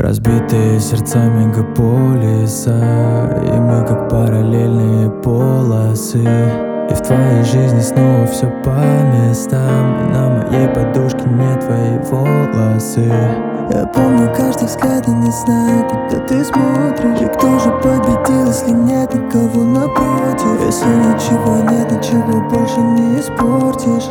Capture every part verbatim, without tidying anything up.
Разбитые сердца мегаполиса, и мы как параллельные полосы. И в твоей жизни снова все по местам, и на моей подушке не твои волосы. Я помню каждый взгляд и не знаю, куда ты смотришь. И кто же победил, если нет никого напротив? Если ничего нет, ничего больше не испортишь.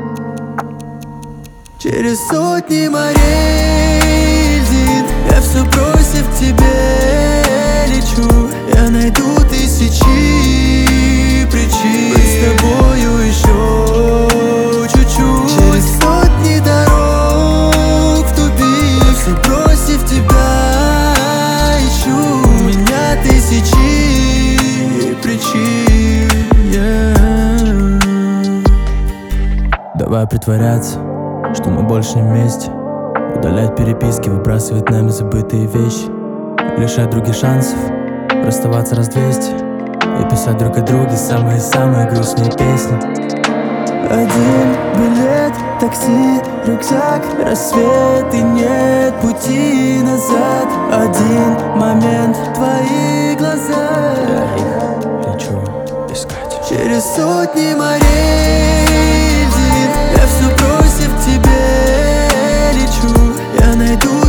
Через сотни морей льдин я все бросив тебе лечу. Я найду тысячи причин быть с тобою еще чуть-чуть. Через сотни дорог в тупик я все бросив тебя ищу. У меня тысячи причин, yeah. Давай притворяться, что мы больше не вместе. Удалять переписки, выбрасывать нами забытые вещи. Лишать других шансов, расставаться раз двести. И писать друг о друге самые-самые грустные песни. Один билет, такси, рюкзак, рассвет и нет пути назад. Один момент, твои глаза. Я их лечу искать. Через сотни морей льдин я все бросив тебе лечу. Я найду